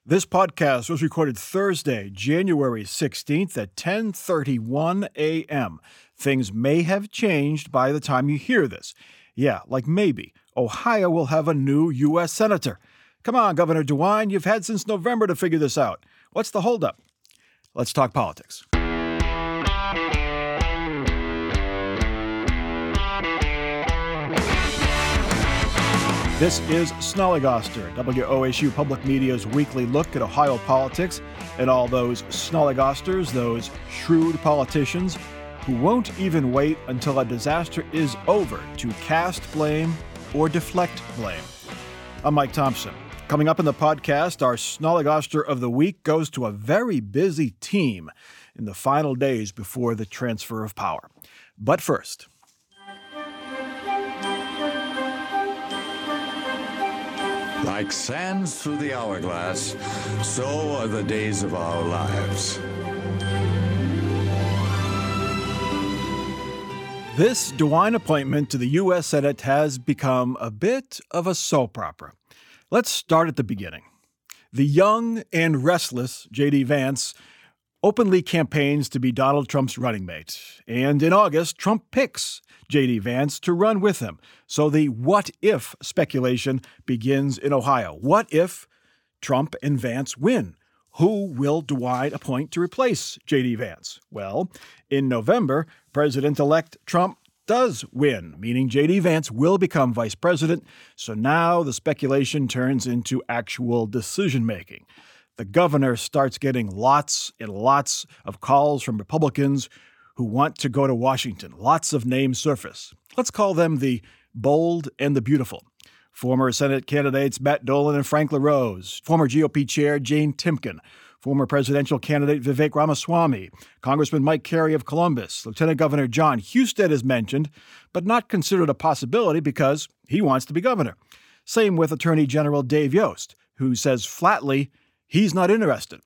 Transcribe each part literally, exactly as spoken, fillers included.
This podcast was recorded Thursday, January sixteenth at ten thirty-one a.m. Things may have changed by the time you hear this. Yeah, like maybe Ohio will have a new U S senator. Come on, Governor DeWine, you've had since November to figure this out. What's the holdup? Let's talk politics. This is Snollygoster, W O S U Public Media's weekly look at Ohio politics and all those Snollygosters, those shrewd politicians who won't even wait until a disaster is over to cast blame or deflect blame. I'm Mike Thompson. Coming up in the podcast, our Snollygoster of the week goes to a very busy team in the final days before the transfer of power. But first, like sands through the hourglass, so are the days of our lives. This DeWine appointment to the U S Senate has become a bit of a soap opera. Let's start at the beginning. The young and restless J D. Vance openly campaigns to be Donald Trump's running mate. And in August, Trump picks J D. Vance to run with him. So the what-if speculation begins in Ohio. What if Trump and Vance win? Who will DeWine appoint to replace J D. Vance? Well, in November, President-elect Trump does win, meaning J D. Vance will become vice president. So now the speculation turns into actual decision-making. The governor starts getting lots and lots of calls from Republicans who want to go to Washington. Lots of names surface. Let's call them the bold and the beautiful. Former Senate candidates Matt Dolan and Frank LaRose, former G O P chair Jane Timken, former presidential candidate Vivek Ramaswamy, Congressman Mike Carey of Columbus, Lieutenant Governor Jon Husted is mentioned, but not considered a possibility because he wants to be governor. Same with Attorney General Dave Yost, who says flatly he's not interested.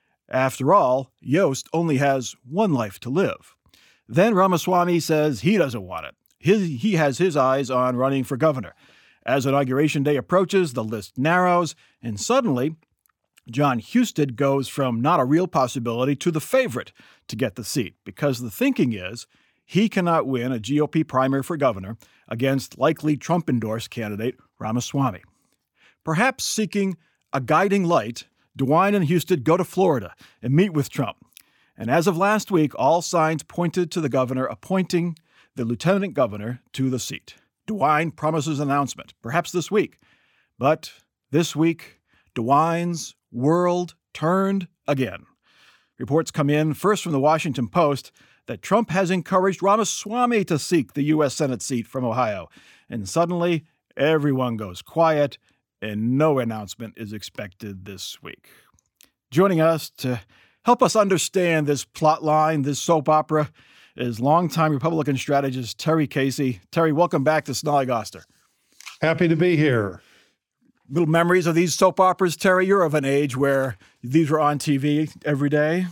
After all, Yost only has one life to live. Then Ramaswamy says he doesn't want it. His, he has his eyes on running for governor. As Inauguration Day approaches, the list narrows, and suddenly, Jon Husted goes from not a real possibility to the favorite to get the seat, because the thinking is he cannot win a G O P primary for governor against likely Trump-endorsed candidate Ramaswamy. Perhaps seeking a guiding light, DeWine and Husted go to Florida and meet with Trump. And as of last week, all signs pointed to the governor appointing the lieutenant governor to the seat. DeWine promises an announcement, perhaps this week. But this week, DeWine's world turned again. Reports come in, first from the Washington Post, that Trump has encouraged Ramaswamy to seek the U S Senate seat from Ohio. And suddenly, everyone goes quiet, and no announcement is expected this week. Joining us to help us understand this plot line, this soap opera, is longtime Republican strategist Terry Casey. Terry, welcome back to Snollygoster. Happy to be here. Little memories of these soap operas, Terry? You're of an age where these were on T V every day.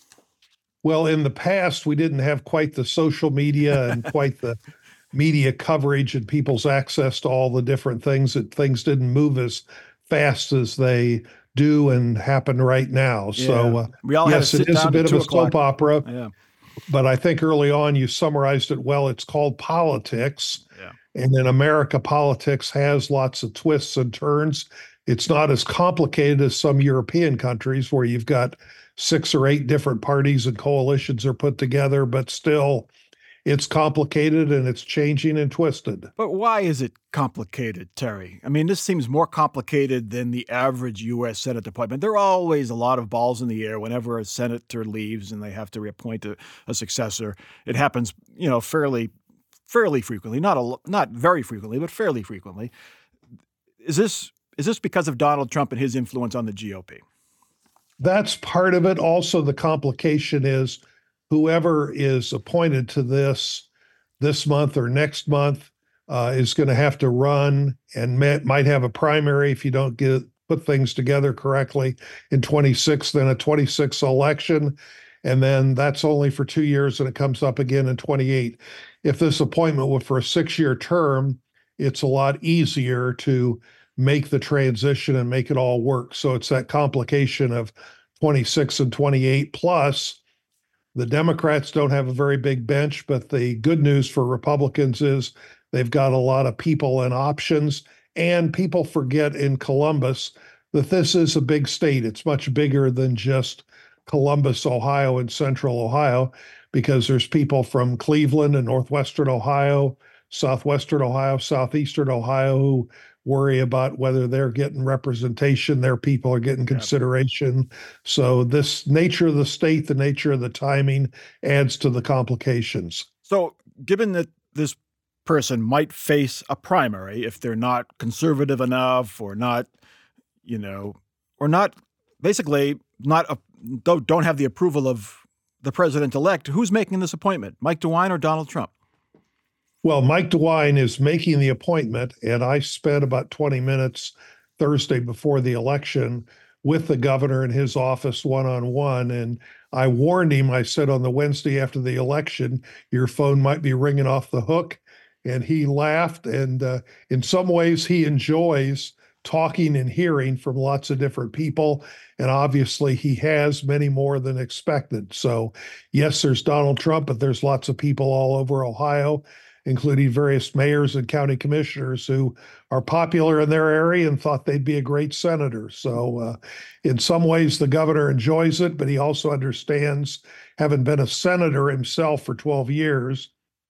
Well, in the past, we didn't have quite the social media and quite the media coverage and people's access to all the different things. That things didn't move as fast as they do and happen right now. Yeah. So, uh, we all yes, had to sit it is down a bit of a o'clock. soap opera. Yeah. But I think early on you summarized it well. It's called politics. Yeah. And in America, politics has lots of twists and turns. It's not as complicated as some European countries where you've got six or eight different parties and coalitions are put together, but still it's complicated and it's changing and twisted. But why is it complicated, Terry? I mean, this seems more complicated than the average U S Senate appointment. There are always a lot of balls in the air whenever a senator leaves and they have to reappoint a, a successor. It happens, you know, fairly fairly frequently, not a, not very frequently, but fairly frequently. Is this is this because of Donald Trump and his influence on the G O P? That's part of it. Also, the complication is whoever is appointed to this this month or next month uh, is going to have to run and may, might have a primary if you don't get put things together correctly in twenty-six, then a twenty-six election. And then that's only for two years and it comes up again in twenty-eight. If this appointment were for a six-year term, it's a lot easier to make the transition and make it all work. So it's that complication of twenty-six and twenty-eight. Plus, the Democrats don't have a very big bench, but the good news for Republicans is they've got a lot of people and options. And people forget in Columbus that this is a big state. It's much bigger than just Columbus, Ohio, and Central Ohio, because there's people from Cleveland and Northwestern Ohio, Southwestern Ohio, Southeastern Ohio who worry about whether they're getting representation, their people are getting consideration. So this nature of the state, the nature of the timing adds to the complications. So given that this person might face a primary if they're not conservative enough or not, you know, or not basically not a, don't, don't have the approval of the president-elect, who's making this appointment, Mike DeWine or Donald Trump? Well, Mike DeWine is making the appointment, and I spent about twenty minutes Thursday before the election with the governor in his office one-on-one, and I warned him. I said on the Wednesday after the election, your phone might be ringing off the hook, and he laughed, and uh, in some ways he enjoys talking and hearing from lots of different people. And obviously he has many more than expected. So yes, there's Donald Trump, but there's lots of people all over Ohio, including various mayors and county commissioners who are popular in their area and thought they'd be a great senator. So uh, in some ways the governor enjoys it, but he also understands, having been a senator himself for twelve years,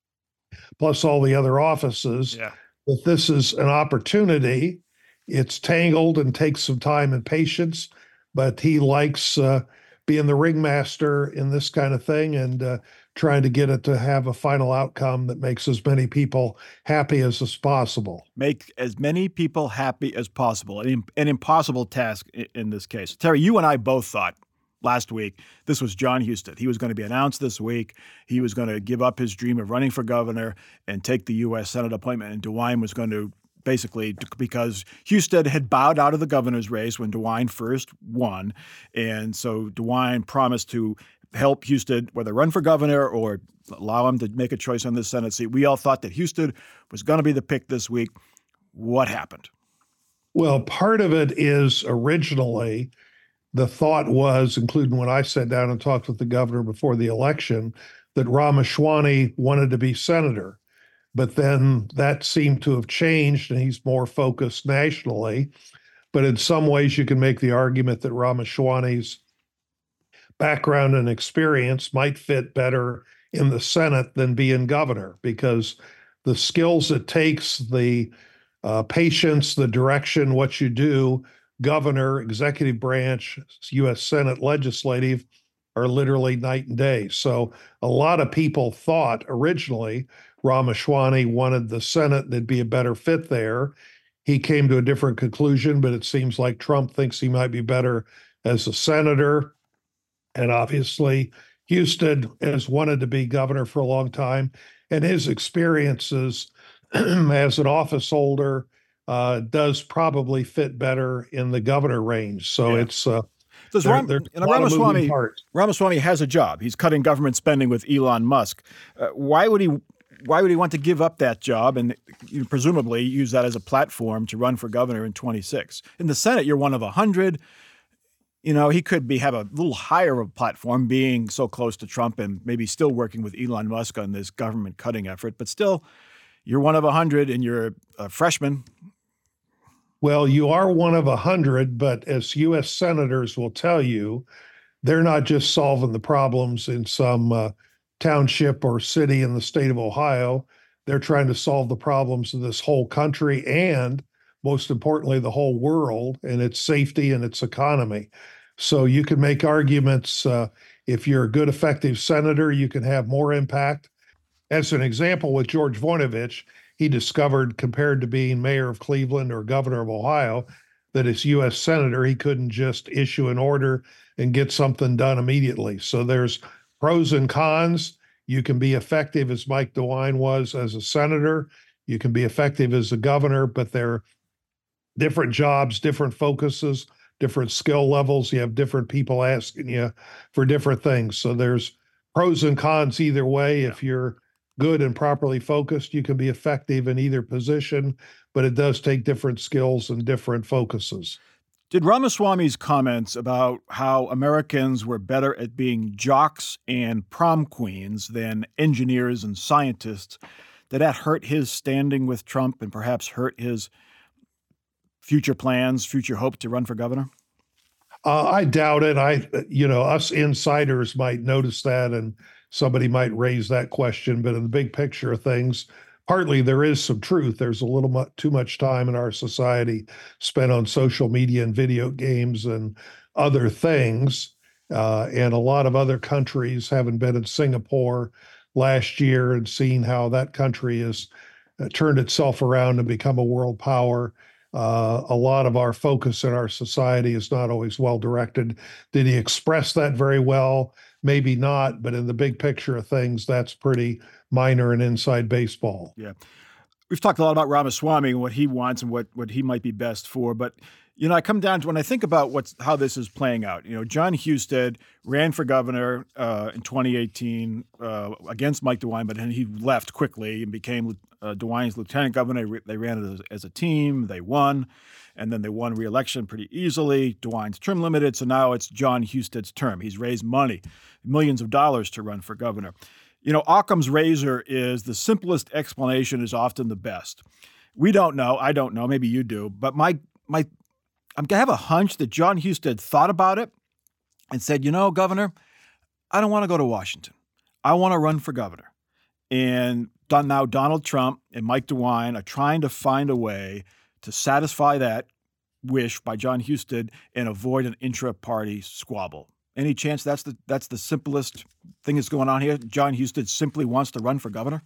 plus all the other offices, yeah. that this is an opportunity. It's tangled and takes some time and patience, but he likes uh, being the ringmaster in this kind of thing and uh, trying to get it to have a final outcome that makes as many people happy as is possible. Make as many people happy as possible, an, an impossible task in, in this case. Terry, you and I both thought last week this was Jon Husted. He was going to be announced this week. He was going to give up his dream of running for governor and take the U S Senate appointment, and DeWine was going to basically, because Husted had bowed out of the governor's race when DeWine first won. And so DeWine promised to help Husted, whether run for governor or allow him to make a choice on this Senate seat. We all thought that Husted was going to be the pick this week. What happened? Well, part of it is originally the thought was, including when I sat down and talked with the governor before the election, that Ramaswamy wanted to be senator. But then that seemed to have changed, and he's more focused nationally. But in some ways, you can make the argument that Ramaswamy's background and experience might fit better in the Senate than being governor, because the skills it takes, the uh, patience, the direction, what you do, governor, executive branch, U S Senate, legislative, are literally night and day. So a lot of people thought originally Ramaswamy wanted the Senate, and it'd be a better fit there. He came to a different conclusion, but it seems like Trump thinks he might be better as a senator. And obviously, Husted has wanted to be governor for a long time, and his experiences as an office holder uh, does probably fit better in the governor range. So yeah. it's uh, Does there, Ram, there's you know, Ramaswamy, parts. Ramaswamy has a job. He's cutting government spending with Elon Musk. Uh, why would he? Why would he want to give up that job and you know, presumably use that as a platform to run for governor in twenty-six? In the Senate, you're one of a hundred. You know, he could be have a little higher of a platform, being so close to Trump and maybe still working with Elon Musk on this government cutting effort. But still, you're one of a hundred, and you're a freshman. Well, you are one of a hundred, but as U S senators will tell you, they're not just solving the problems in some uh, township or city in the state of Ohio. They're trying to solve the problems of this whole country and, most importantly, the whole world and its safety and its economy. So you can make arguments. Uh, if you're a good, effective senator, you can have more impact. As an example, with George Voinovich, he discovered, compared to being mayor of Cleveland or governor of Ohio, that as U S senator, he couldn't just issue an order and get something done immediately. So there's pros and cons. You can be effective as Mike DeWine was as a senator. You can be effective as a governor, but they're different jobs, different focuses, different skill levels. You have different people asking you for different things. So there's pros and cons either way. Yeah. If you're good and properly focused, you can be effective in either position, but it does take different skills and different focuses. Did Ramaswamy's comments about how Americans were better at being jocks and prom queens than engineers and scientists, did that hurt his standing with Trump and perhaps hurt his future plans, future hope to run for governor? Uh, I doubt it. I, you know, us insiders might notice that and somebody might raise that question, but in the big picture of things, partly there is some truth. There's a little mu- too much time in our society spent on social media and video games and other things. Uh, and a lot of other countries, having been in Singapore last year and seen how that country has uh, turned itself around and become a world power. Uh, a lot of our focus in our society is not always well directed. Did he express that very well? Maybe not, but in the big picture of things, that's pretty minor and inside baseball. Yeah. We've talked a lot about Ramaswamy and what he wants and what, what he might be best for. But, you know, I come down to when I think about what's how this is playing out. You know, Jon Husted ran for governor uh, in twenty eighteen uh, against Mike DeWine, but then he left quickly and became uh, DeWine's lieutenant governor. They ran it as, as a team. They won. And then they won re-election pretty easily. DeWine's term limited, so now it's Jon Husted's term. He's raised money, millions of dollars to run for governor. You know, Occam's razor is the simplest explanation is often the best. We don't know. I don't know. Maybe you do. But my my, I'm gonna have a hunch that Jon Husted thought about it and said, you know, Governor, I don't want to go to Washington. I want to run for governor. And now Donald Trump and Mike DeWine are trying to find a way to satisfy that wish by Jon Husted and avoid an intra-party squabble. Any chance that's the that's the simplest thing that's going on here? Jon Husted simply wants to run for governor?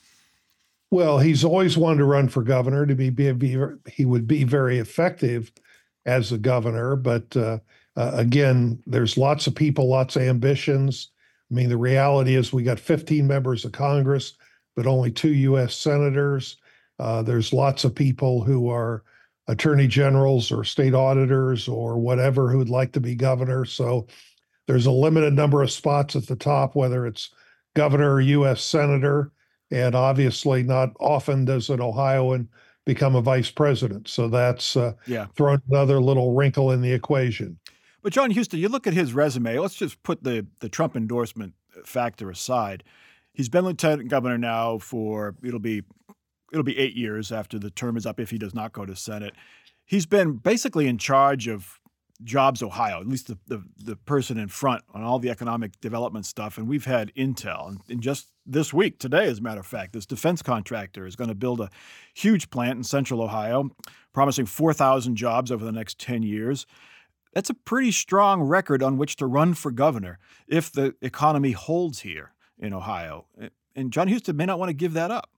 Well, he's always wanted to run for governor. To be, be, be he would be very effective as a governor. But uh, uh, again, there's lots of people, lots of ambitions. I mean, the reality is we got fifteen members of Congress, but only two U S senators. Uh, there's lots of people who are attorney generals or state auditors or whatever who would like to be governor. So there's a limited number of spots at the top, whether it's governor or U S senator. And obviously not often does an Ohioan become a vice president. So that's uh, yeah. thrown another little wrinkle in the equation. But Jon Husted, you look at his resume. Let's just put the, the Trump endorsement factor aside. He's been lieutenant governor now for, it'll be It'll be eight years after the term is up if he does not go to Senate. He's been basically in charge of Jobs Ohio, at least the, the, the person in front on all the economic development stuff. And we've had intel. And, and just this week, today, as a matter of fact, this defense contractor is going to build a huge plant in central Ohio, promising four thousand jobs over the next ten years. That's a pretty strong record on which to run for governor if the economy holds here in Ohio. And Jon Husted may not want to give that up.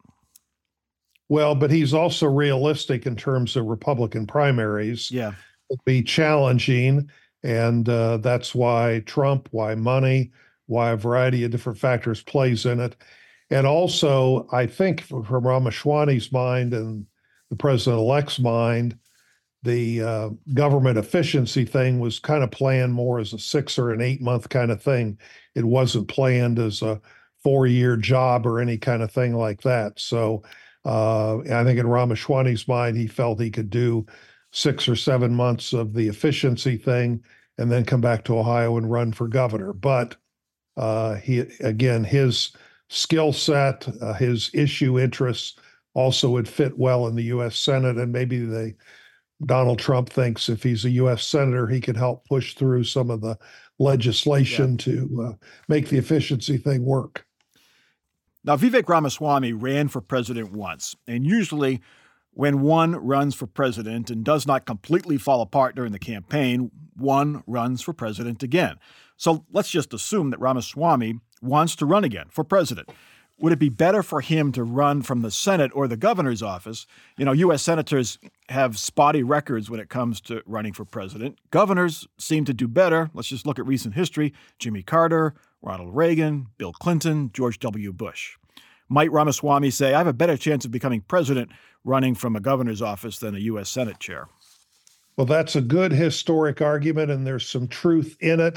Well, but he's also realistic in terms of Republican primaries. Yeah. It'll be challenging. And uh, that's why Trump, why money, why a variety of different factors plays in it. And also, I think from, from Ramaswamy's mind and the president-elect's mind, the uh, government efficiency thing was kind of planned more as a six or an eight month kind of thing. It wasn't planned as a four-year job or any kind of thing like that. So Uh, I think in Ramaswamy's mind, he felt he could do six or seven months of the efficiency thing and then come back to Ohio and run for governor. But uh, he, again, his skill set, uh, his issue interests also would fit well in the U S Senate. And maybe the Donald Trump thinks if he's a U S senator, he can help push through some of the legislation yeah. to uh, make the efficiency thing work. Now, Vivek Ramaswamy ran for president once, and usually when one runs for president and does not completely fall apart during the campaign, one runs for president again. So let's just assume that Ramaswamy wants to run again for president. Would it be better for him to run from the Senate or the governor's office? You know, U S senators have spotty records when it comes to running for president. Governors seem to do better. Let's just look at recent history. Jimmy Carter, Ronald Reagan, Bill Clinton, George W. Bush. Might Ramaswamy say, I have a better chance of becoming president running from a governor's office than a U S Senate chair? Well, that's a good historic argument, and there's some truth in it.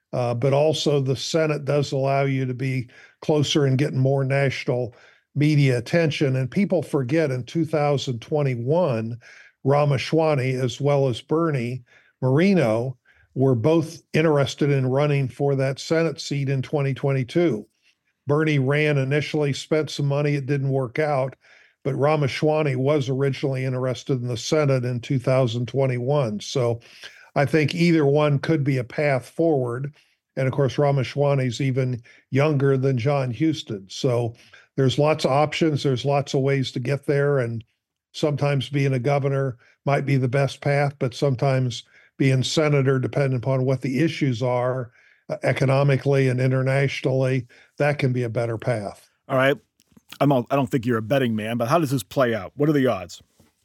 uh, but also the Senate does allow you to be closer and getting more national media attention. And people forget in two thousand twenty-one, Ramaswamy as well as Bernie Moreno were both interested in running for that Senate seat in twenty twenty-two. Bernie ran initially, spent some money, it didn't work out, but Ramaswamy was originally interested in the Senate in two thousand twenty-one. So I think either one could be a path forward. And of course, Ramaswamy's even younger than John Huston. So there's lots of options. There's lots of ways to get there. And sometimes being a governor might be the best path, but sometimes being senator, depending upon what the issues are uh, economically and internationally, that can be a better path. All right. I'm all, I don't think you're a betting man, but how does this play out? What are the odds?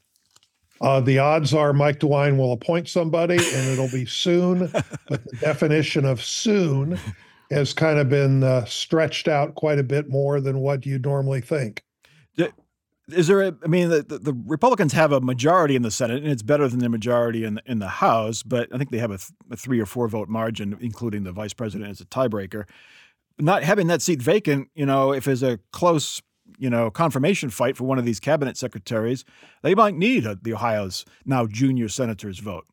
Uh, the odds are Mike DeWine will appoint somebody and it'll be soon, but the definition of soon has kind of been uh, stretched out quite a bit more than what you normally think. Is there a, I mean, the, the Republicans have a majority in the Senate, and it's better than the majority in, in the House, but I think they have a, th- a three or four vote margin, including the vice president as a tiebreaker. Not having that seat vacant, you know, if there's a close, you know, confirmation fight for one of these cabinet secretaries, they might need a, the Ohio's now junior senator's vote.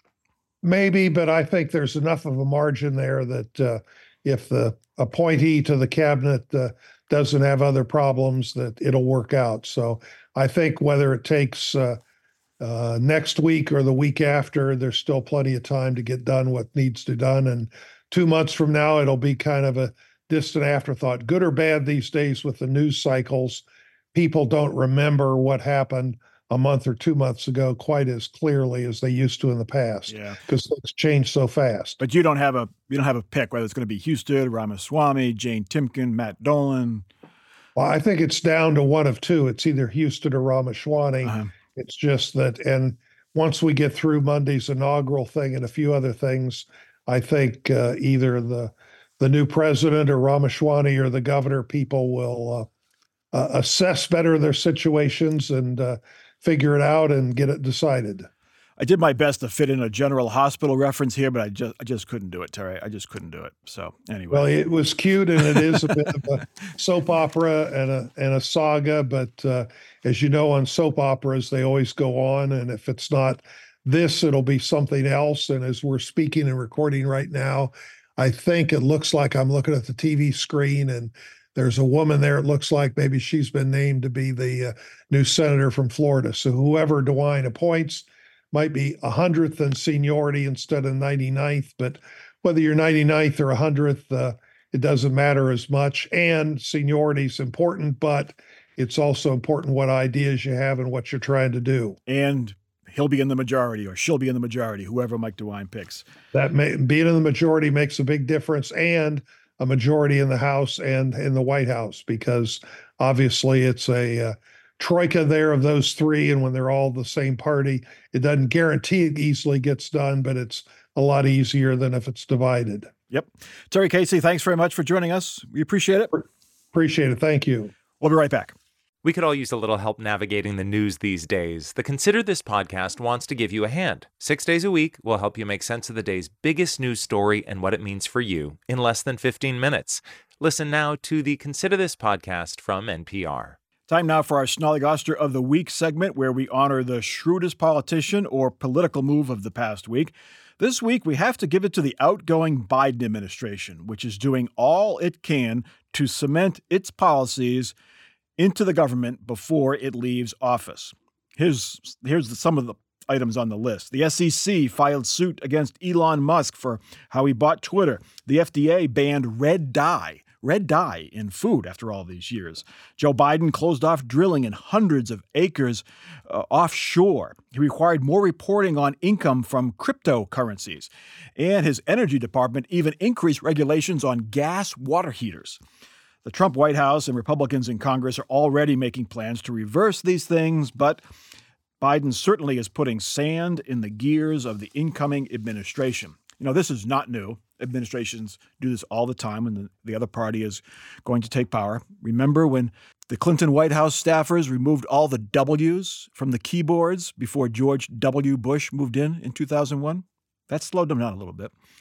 Maybe, but I think there's enough of a margin there that uh, if the appointee to the cabinet uh, doesn't have other problems, that it'll work out. So I think whether it takes uh, uh, next week or the week after, there's still plenty of time to get done what needs to be done. And two months from now, it'll be kind of a distant afterthought. Good or bad these days with the news cycles, people don't remember what happened a month or two months ago quite as clearly as they used to in the past. Yeah, because things change so fast. But you don't have a you don't have a pick whether it's going to be Huston, Ramaswamy, Jane Timken, Matt Dolan. Well, I think it's down to one of two. It's either Huston or Ramaswamy. Uh-huh. It's just that, and once we get through Monday's inaugural thing and a few other things, I think uh, either the the new president or Ramaswamy or the governor, people will uh, uh, assess better their situations and uh, figure it out and get it decided. I did my best to fit in a General Hospital reference here, but I just I just couldn't do it, Terry. I just couldn't do it. So anyway. Well, it was cute, and it is a bit of a soap opera and a and a saga. But uh, as you know, on soap operas, they always go on, and if it's not this, it'll be something else. And as we're speaking and recording right now, I think it looks like I'm looking at the T V screen, and there's a woman there. It looks like maybe she's been named to be the uh, new senator from Florida. So whoever DeWine appoints might be a hundredth in seniority instead of ninety-ninth, but whether you're ninety-ninth or a hundredth, uh, it doesn't matter as much. And seniority is important, but it's also important what ideas you have and what you're trying to do. And he'll be in the majority, or she'll be in the majority, whoever Mike DeWine picks. That may, being in the majority makes a big difference, and a majority in the House and in the White House, because obviously it's a uh, troika there of those three, and when they're all the same party, it doesn't guarantee it easily gets done, but it's a lot easier than if it's divided. Yep. Terry Casey, thanks very much for joining us. We appreciate it. Appreciate it. Thank you. We'll be right back. We could all use a little help navigating the news these days. The Consider This podcast wants to give you a hand. Six days a week, we'll help you make sense of the day's biggest news story and what it means for you in less than fifteen minutes. Listen now to the Consider This podcast from N P R. Time now for our Snollygoster of the Week segment, where we honor the shrewdest politician or political move of the past week. This week, we have to give it to the outgoing Biden administration, which is doing all it can to cement its policies into the government before it leaves office. Here's, here's the, some of the items on the list. The S E C filed suit against Elon Musk for how he bought Twitter. The F D A banned red dye, red dye in food after all these years. Joe Biden closed off drilling in hundreds of acres uh, offshore. He required more reporting on income from cryptocurrencies. And his energy department even increased regulations on gas water heaters. The Trump White House and Republicans in Congress are already making plans to reverse these things, but Biden certainly is putting sand in the gears of the incoming administration. You know, this is not new. Administrations do this all the time when the, the other party is going to take power. Remember when the Clinton White House staffers removed all the W's from the keyboards before George W. Bush moved in in two thousand one? That slowed them down a little bit.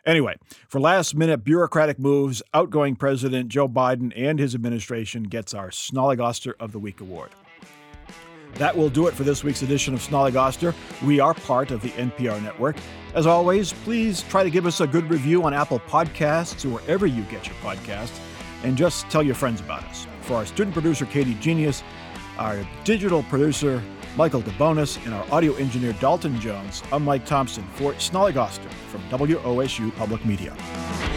Anyway, for last-minute bureaucratic moves, outgoing President Joe Biden and his administration gets our Snollygoster of the Week award. That will do it for this week's edition of Snollygoster. We are part of the N P R network. As always, please try to give us a good review on Apple Podcasts or wherever you get your podcasts, and just tell your friends about us. For our student producer, Katie Genius, our digital producer, Michael DeBonis, and our audio engineer, Dalton Jones, I'm Mike Thompson for Snollygoster from W O S U Public Media.